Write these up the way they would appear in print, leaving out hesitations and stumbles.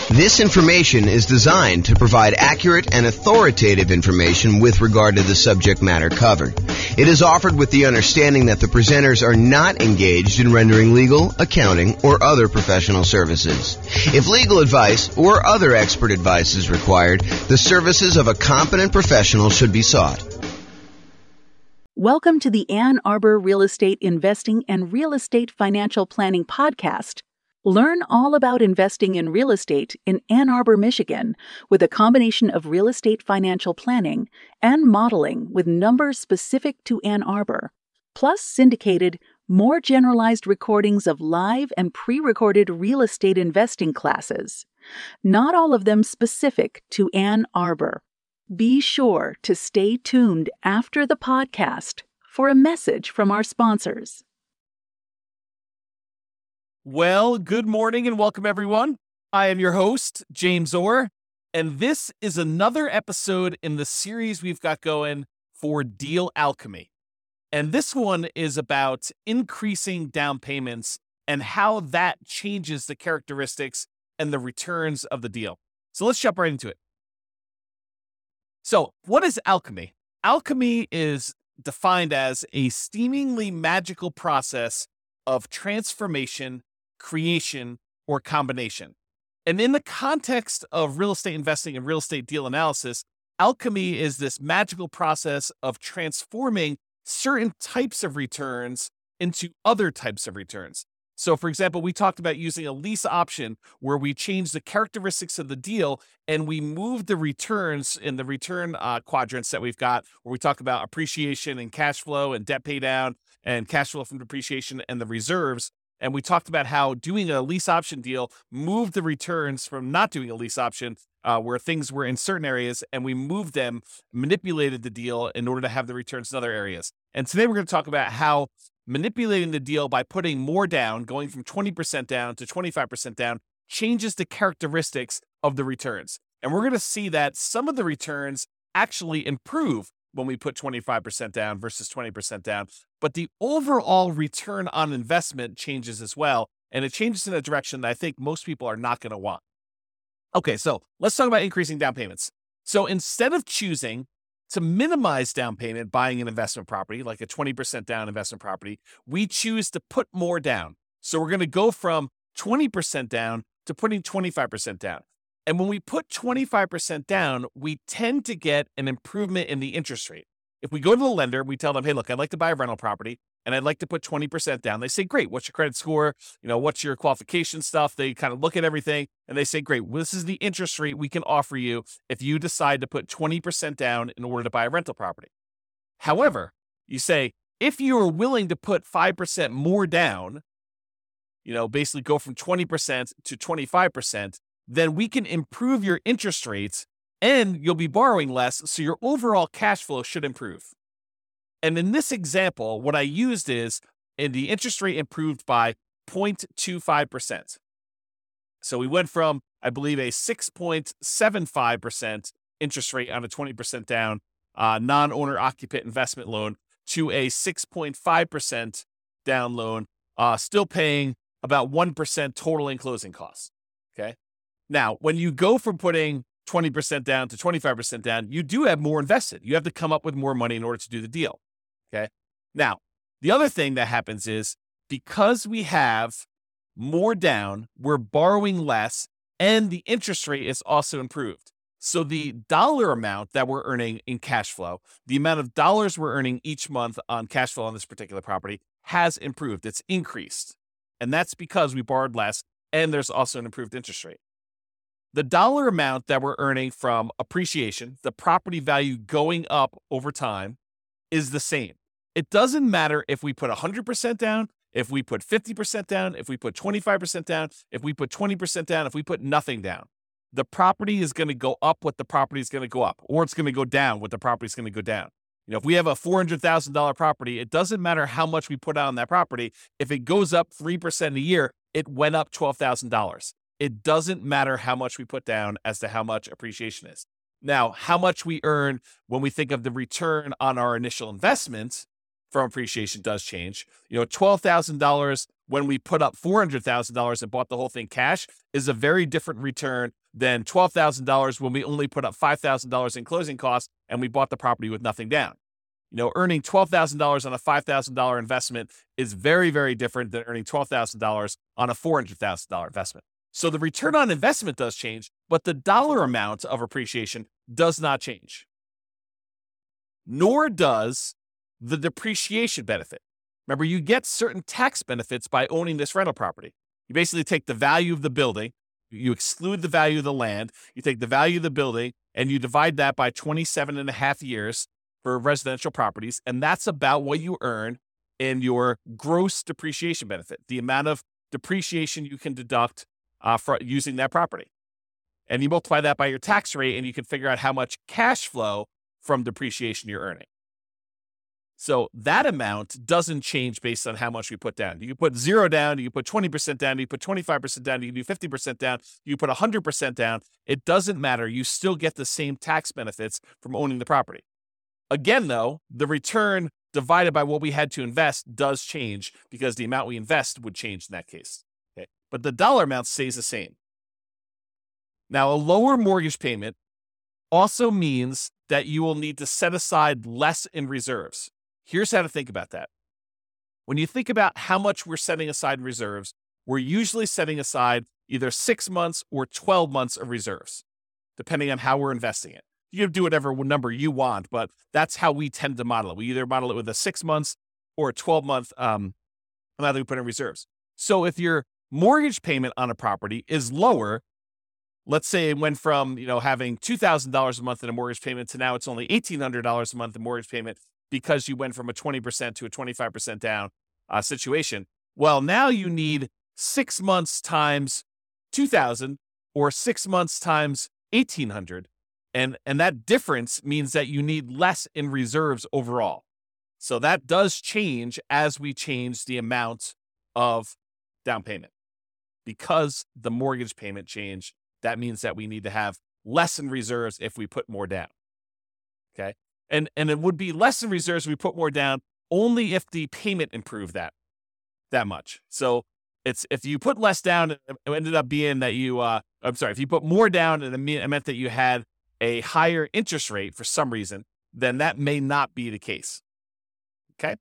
This information is designed to provide accurate and authoritative information with regard to the subject matter covered. It is offered with the understanding that the presenters are not engaged in rendering legal, accounting, or other professional services. If legal advice or other expert advice is required, the services of a competent professional should be sought. Welcome to the Ann Arbor Real Estate Investing and Real Estate Financial Planning Podcast. Learn all about investing in real estate in Ann Arbor, Michigan, with a combination of real estate financial planning and modeling with numbers specific to Ann Arbor, plus syndicated, more generalized recordings of live and pre-recorded real estate investing classes, not all of them specific to Ann Arbor. Be sure to stay tuned after the podcast for a message from our sponsors. Well, good morning and welcome, everyone. I am your host, James Orr, and this is another episode in the series we've got going for Deal Alchemy. And this one is about increasing down payments and how that changes the characteristics and the returns of the deal. So let's jump right into it. So what is alchemy? Alchemy is defined as a seemingly magical process of transformation, creation, or combination. And in the context of real estate investing and real estate deal analysis, alchemy is this magical process of transforming certain types of returns into other types of returns. So, for example, we talked about using a lease option where we change the characteristics of the deal and we move the returns in the return quadrants that we've got, where we talk about appreciation and cash flow and debt pay down and cash flow from depreciation and the reserves. And we talked about how doing a lease option deal moved the returns from not doing a lease option where things were in certain areas, and we moved them, manipulated the deal in order to have the returns in other areas. And today we're going to talk about how manipulating the deal by putting more down, going from 20% down to 25% down, changes the characteristics of the returns. And we're going to see that some of the returns actually improve when we put 25% down versus 20% down. But the overall return on investment changes as well. And it changes in a direction that I think most people are not going to want. Okay, so let's talk about increasing down payments. So instead of choosing to minimize down payment buying an investment property, like a 20% down investment property, we choose to put more down. So we're going to go from 20% down to putting 25% down. And when we put 25% down, we tend to get an improvement in the interest rate. If we go to the lender, we tell them, hey, look, I'd like to buy a rental property and I'd like to put 20% down. They say, great, what's your credit score? What's your qualification stuff? They kind of look at everything and they say, great, well, this is the interest rate we can offer you if you decide to put 20% down in order to buy a rental property. However, you say, if you are willing to put 5% more down, basically go from 20% to 25%, then we can improve your interest rates and you'll be borrowing less, so your overall cash flow should improve. And in this example, what I used is, and the interest rate improved by 0.25%. So we went from, I believe, a 6.75% interest rate on a 20% down non-owner occupant investment loan to a 6.5% down loan, still paying about 1% total in closing costs. Okay. Now, when you go from putting 20% down to 25% down, you do have more invested. You have to come up with more money in order to do the deal. Okay. Now, the other thing that happens is because we have more down, we're borrowing less, and the interest rate is also improved. So the dollar amount that we're earning in cash flow, the amount of dollars we're earning each month on cash flow on this particular property has improved. It's increased. And that's because we borrowed less, and there's also an improved interest rate. The dollar amount that we're earning from appreciation, the property value going up over time, is the same. It doesn't matter if we put 100% down, if we put 50% down, if we put 25% down, if we put 20% down, if we put nothing down. The property is going to go up what the property is going to go up, or it's going to go down what the property is going to go down. If we have a $400,000 property, it doesn't matter how much we put on that property. If it goes up 3% a year, it went up $12,000. It doesn't matter how much we put down as to how much appreciation is. Now, how much we earn when we think of the return on our initial investment from appreciation does change. $12,000 when we put up $400,000 and bought the whole thing cash is a very different return than $12,000 when we only put up $5,000 in closing costs and we bought the property with nothing down. Earning $12,000 on a $5,000 investment is very, very different than earning $12,000 on a $400,000 investment. So the return on investment does change, but the dollar amount of appreciation does not change. Nor does the depreciation benefit. Remember, you get certain tax benefits by owning this rental property. You basically take the value of the building, you exclude the value of the land, you take the value of the building, and you divide that by 27 and a half years for residential properties, and that's about what you earn in your gross depreciation benefit, the amount of depreciation you can deduct for using that property. And you multiply that by your tax rate, and you can figure out how much cash flow from depreciation you're earning. So that amount doesn't change based on how much we put down. You can put 0 down, you can put 20% down, you can put 25% down, you can do 50% down, you can put 100% down. It doesn't matter. You still get the same tax benefits from owning the property. Again, though, the return divided by what we had to invest does change because the amount we invest would change in that case. Okay? But the dollar amount stays the same. Now, a lower mortgage payment also means that you will need to set aside less in reserves. Here's how to think about that. When you think about how much we're setting aside in reserves, we're usually setting aside either 6 months or 12 months of reserves, depending on how we're investing it. You can do whatever number you want, but that's how we tend to model it. We either model it with a 6 months or a 12-month amount that we put in reserves. So if your mortgage payment on a property is lower, let's say it went from having $2,000 a month in a mortgage payment to now it's only $1,800 a month in mortgage payment because you went from a 20% to a 25% down situation. Well, now you need 6 months times 2,000 or 6 months times 1,800. And that difference means that you need less in reserves overall. So that does change as we change the amount of down payment. Because the mortgage payment changed, that means that we need to have less in reserves if we put more down. Okay? And it would be less in reserves if we put more down only if the payment improved that much. So it's if you put less down, it ended up being that if you put more down and it meant that you had a higher interest rate for some reason, then that may not be the case. Okay?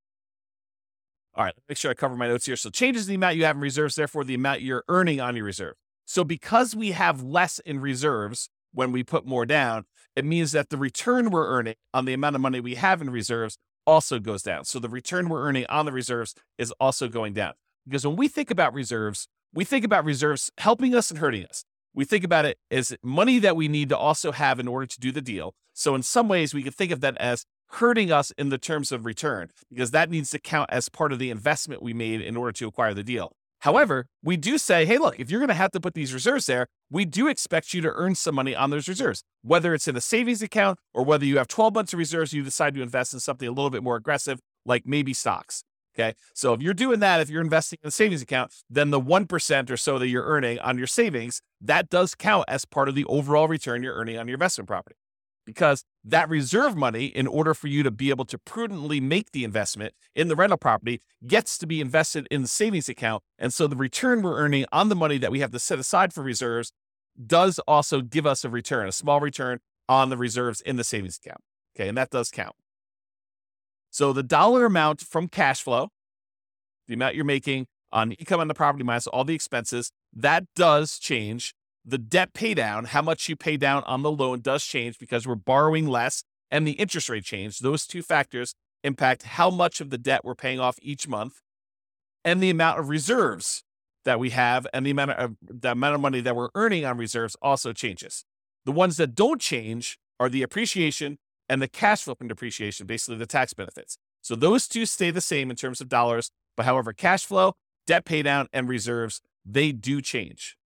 All right, make sure I cover my notes here. So changes the amount you have in reserves, therefore the amount you're earning on your reserve. So because we have less in reserves when we put more down, it means that the return we're earning on the amount of money we have in reserves also goes down. So the return we're earning on the reserves is also going down. Because when we think about reserves helping us and hurting us. We think about it as money that we need to also have in order to do the deal. So in some ways, we could think of that as hurting us in the terms of return, because that needs to count as part of the investment we made in order to acquire the deal. However, we do say, hey, look, if you're going to have to put these reserves there, we do expect you to earn some money on those reserves, whether it's in a savings account or whether you have 12 months of reserves, you decide to invest in something a little bit more aggressive, like maybe stocks. Okay. So if you're doing that, if you're investing in a savings account, then the 1% or so that you're earning on your savings, that does count as part of the overall return you're earning on your investment property. Because that reserve money, in order for you to be able to prudently make the investment in the rental property, gets to be invested in the savings account. And so the return we're earning on the money that we have to set aside for reserves does also give us a return, a small return on the reserves in the savings account. Okay. And that does count. So the dollar amount from cash flow, the amount you're making on income on the property minus all the expenses, that does change. The debt pay down, how much you pay down on the loan, does change because we're borrowing less, and the interest rate change. Those two factors impact how much of the debt we're paying off each month, and the amount of reserves that we have, and the amount of money that we're earning on reserves also changes. The ones that don't change are the appreciation and the cash flow from depreciation, basically the tax benefits. So those two stay the same in terms of dollars, but however, cash flow, debt pay down, and reserves, they do change.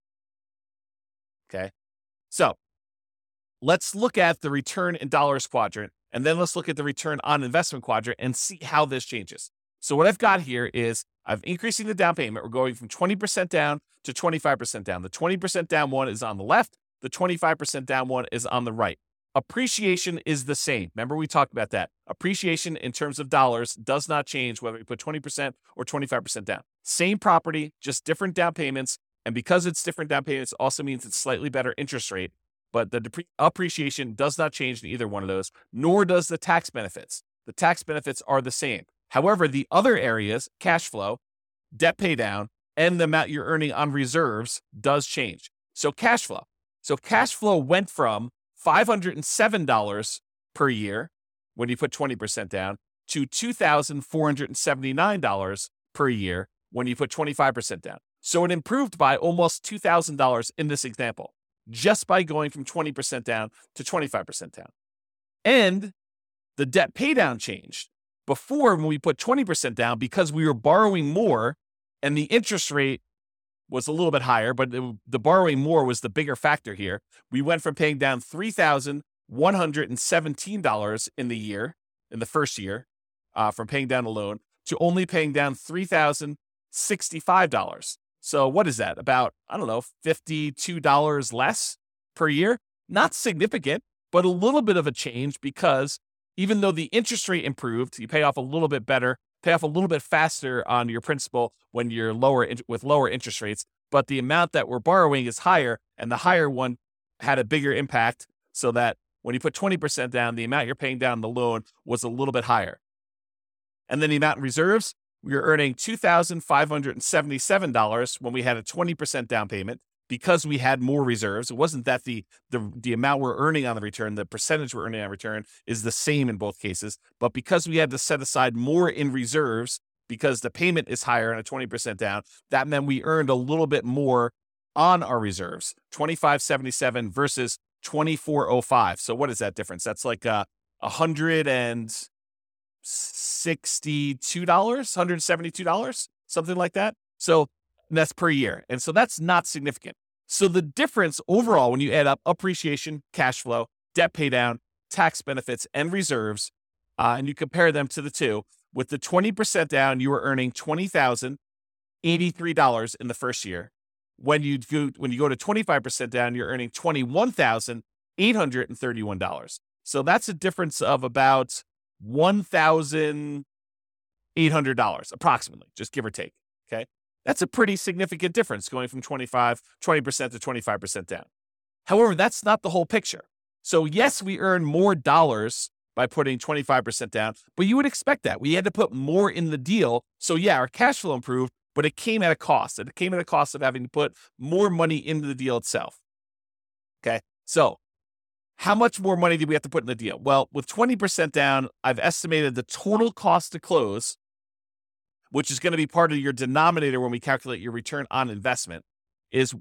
Okay. So let's look at the return in dollars quadrant, and then let's look at the return on investment quadrant and see how this changes. So what I've got here is I'm increasing the down payment. We're going from 20% down to 25% down. The 20% down one is on the left. The 25% down one is on the right. Appreciation is the same. Remember, we talked about that. Appreciation in terms of dollars does not change whether you put 20% or 25% down. Same property, just different down payments, And because it's different down payments also means it's slightly better interest rate, but the appreciation does not change in either one of those, nor does the tax benefits. The tax benefits are the same. However, the other areas, cash flow, debt pay down, and the amount you're earning on reserves does change. So cash flow. So cash flow went from $507 per year when you put 20% down to $2,479 per year when you put 25% down. So it improved by almost $2,000 in this example, just by going from 20% down to 25% down. And the debt pay down changed. Before, when we put 20% down, because we were borrowing more and the interest rate was a little bit higher, but the borrowing more was the bigger factor here. We went from paying down $3,117 in the first year, from paying down a loan, to only paying down $3,065. So what is that? About, $52 less per year? Not significant, but a little bit of a change, because even though the interest rate improved, you pay off a little bit better, pay off a little bit faster on your principal when you're with lower interest rates, but the amount that we're borrowing is higher, and the higher one had a bigger impact, so that when you put 20% down, the amount you're paying down the loan was a little bit higher. And then the amount in reserves, we were earning $2,577 when we had a 20% down payment, because we had more reserves. It wasn't that the amount we're earning on the return, the percentage we're earning on return is the same in both cases, but because we had to set aside more in reserves because the payment is higher on a 20% down, that meant we earned a little bit more on our reserves, $2,577 versus $2,405. So what is that difference? That's like $172, something like that. So that's per year. And so that's not significant. So the difference overall, when you add up appreciation, cash flow, debt pay down, tax benefits, and reserves, and you compare them to the two, with the 20% down, you were earning $20,083 in the first year. When you go to 25% down, you're earning $21,831. So that's a difference of about $1,800 approximately, just give or take. Okay. That's a pretty significant difference, going from 20% to 25% down. However, that's not the whole picture. So yes, we earn more dollars by putting 25% down, but you would expect that. We had to put more in the deal. So yeah, our cash flow improved, but it came at a cost. It came at a cost of having to put more money into the deal itself. Okay. So how much more money did we have to put in the deal? Well, with 20% down, I've estimated the total cost to close, which is going to be part of your denominator when we calculate your return on investment, is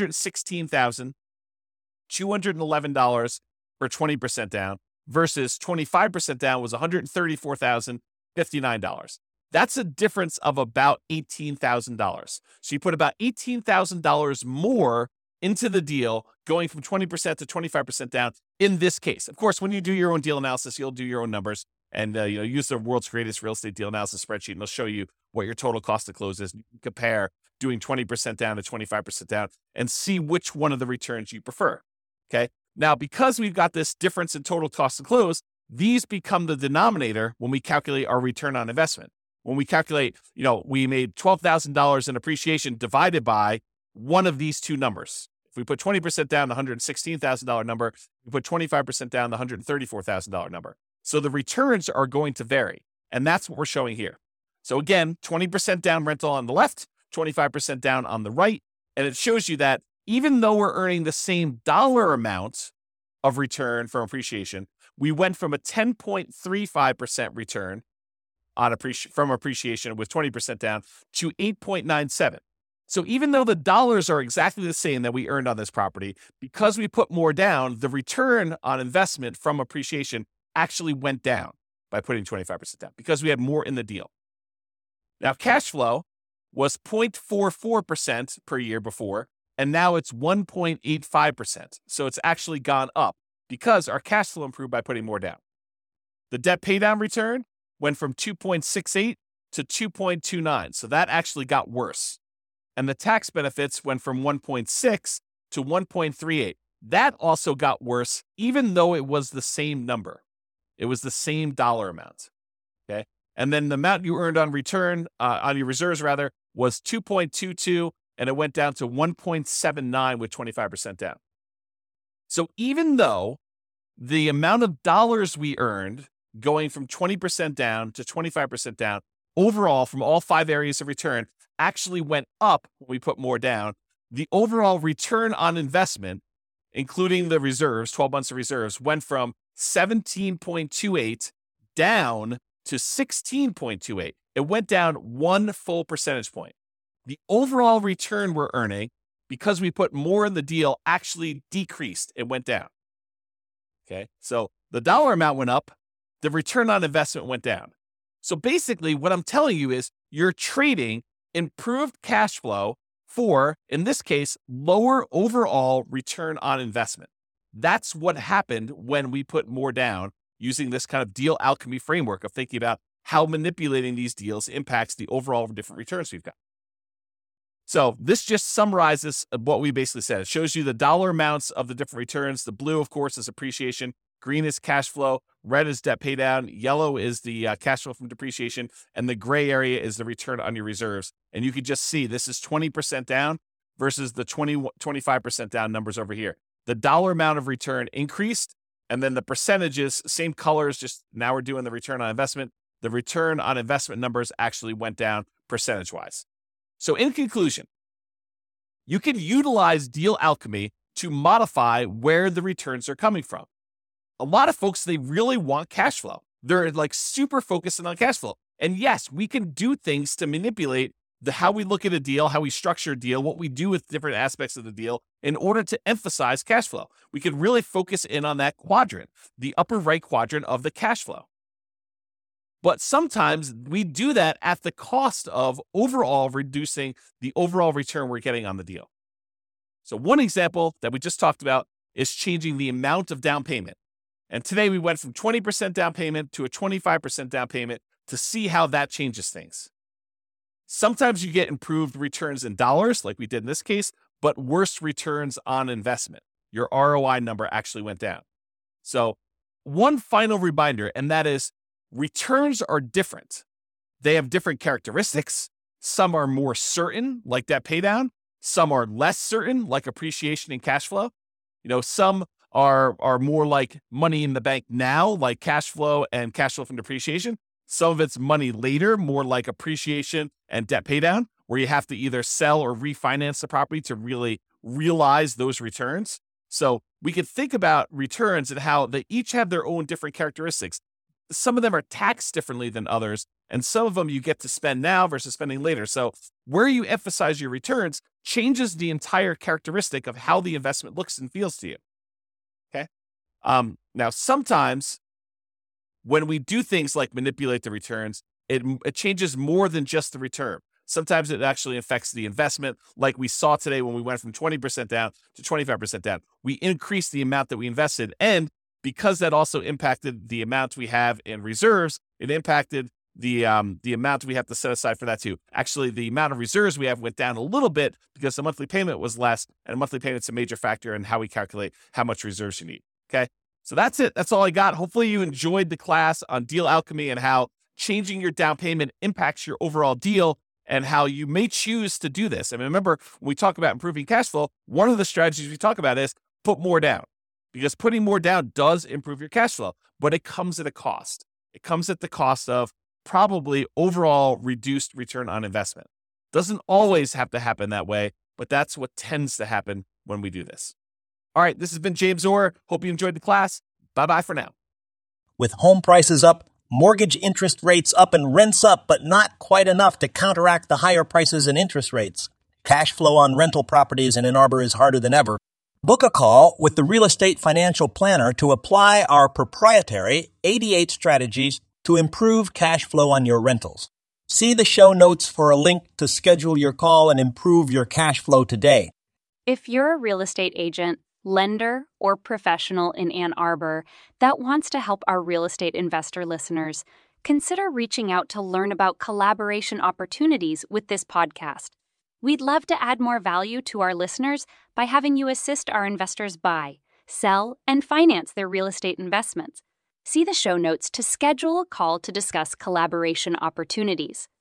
$116,211 for 20% down, versus 25% down was $134,059. That's a difference of about $18,000. So you put about $18,000 more into the deal, going from 20% to 25% down in this case. Of course, when you do your own deal analysis, you'll do your own numbers and use the world's greatest real estate deal analysis spreadsheet, and they'll show you what your total cost to close is. You can compare doing 20% down to 25% down and see which one of the returns you prefer. Okay. Now, because we've got this difference in total cost to close, these become the denominator when we calculate our return on investment. When we calculate, we made $12,000 in appreciation divided by one of these two numbers. If we put 20% down, the $116,000 number, we put 25% down, the $134,000 number. So the returns are going to vary. And that's what we're showing here. So again, 20% down rental on the left, 25% down on the right. And it shows you that even though we're earning the same dollar amount of return from appreciation, we went from a 10.35% return from appreciation with 20% down to 8.97. So even though the dollars are exactly the same that we earned on this property, because we put more down, the return on investment from appreciation actually went down by putting 25% down because we had more in the deal. Now, cash flow was 0.44% per year before, and now it's 1.85%. So it's actually gone up because our cash flow improved by putting more down. The debt paydown return went from 2.68 to 2.29. So that actually got worse. And the tax benefits went from 1.6 to 1.38. That also got worse, even though it was the same number. It was the same dollar amount. Okay. And then the amount you earned on return, on your reserves rather, was 2.22, and it went down to 1.79 with 25% down. So even though the amount of dollars we earned going from 20% down to 25% down, overall from all 5 areas of return actually went up when we put more down, the overall return on investment, including the reserves, 12 months of reserves, went from 17.28 down to 16.28. It went down 1 full percentage point. The overall return we're earning, because we put more in the deal, actually decreased. It went down. Okay, so the dollar amount went up, the return on investment went down. So basically, what I'm telling you is you're trading improved cash flow for, in this case, lower overall return on investment. That's what happened when we put more down using this kind of deal alchemy framework of thinking about how manipulating these deals impacts the overall different returns we've got. So this just summarizes what we basically said. It shows you the dollar amounts of the different returns. The blue, of course, is appreciation. Green is cash flow. Red is debt pay down. Yellow is the cash flow from depreciation. And the gray area is the return on your reserves. And you can just see this is 20% down versus the 25% down numbers over here. The dollar amount of return increased. And then the percentages, same colors, just now we're doing the return on investment. The return on investment numbers actually went down percentage-wise. So in conclusion, you can utilize deal alchemy to modify where the returns are coming from. A lot of folks, they really want cash flow. They're like super focused on cash flow. And yes, we can do things to manipulate how we look at a deal, how we structure a deal, what we do with different aspects of the deal in order to emphasize cash flow. We can really focus in on that quadrant, the upper right quadrant of the cash flow. But sometimes we do that at the cost of overall reducing the overall return we're getting on the deal. So one example that we just talked about is changing the amount of down payment. And today we went from 20% down payment to a 25% down payment to see how that changes things. Sometimes you get improved returns in dollars, like we did in this case, but worse returns on investment. Your ROI number actually went down. So one final reminder, and that is, returns are different. They have different characteristics. Some are more certain, like debt paydown. Some are less certain, like appreciation and cash flow. Some are more like money in the bank now, like cash flow and cash flow from depreciation. Some of it's money later, more like appreciation and debt paydown, where you have to either sell or refinance the property to really realize those returns. So we could think about returns and how they each have their own different characteristics. Some of them are taxed differently than others, and some of them you get to spend now versus spending later. So where you emphasize your returns changes the entire characteristic of how the investment looks and feels to you. Okay. Now, sometimes when we do things like manipulate the returns, it changes more than just the return. Sometimes it actually affects the investment, like we saw today when we went from 20% down to 25% down. We increased the amount that we invested, and because that also impacted the amount we have in reserves, it impacted the amount we have to set aside for that too. Actually, the amount of reserves we have went down a little bit because the monthly payment was less, and monthly payment's a major factor in how we calculate how much reserves you need. Okay, so that's it. That's all I got. Hopefully you enjoyed the class on deal alchemy and how changing your down payment impacts your overall deal and how you may choose to do this. And remember, when we talk about improving cash flow, one of the strategies we talk about is put more down. Because putting more down does improve your cash flow, but it comes at a cost. It comes at the cost of probably overall reduced return on investment. Doesn't always have to happen that way, but that's what tends to happen when we do this. All right, this has been James Orr. Hope you enjoyed the class. Bye-bye for now. With home prices up, mortgage interest rates up, and rents up, but not quite enough to counteract the higher prices and interest rates, cash flow on rental properties in Ann Arbor is harder than ever. Book a call with the Real Estate Financial Planner to apply our proprietary 88 strategies to improve cash flow on your rentals. See the show notes for a link to schedule your call and improve your cash flow today. If you're a real estate agent, lender, or professional in Ann Arbor that wants to help our real estate investor listeners, consider reaching out to learn about collaboration opportunities with this podcast. We'd love to add more value to our listeners by having you assist our investors buy, sell, and finance their real estate investments. See the show notes to schedule a call to discuss collaboration opportunities.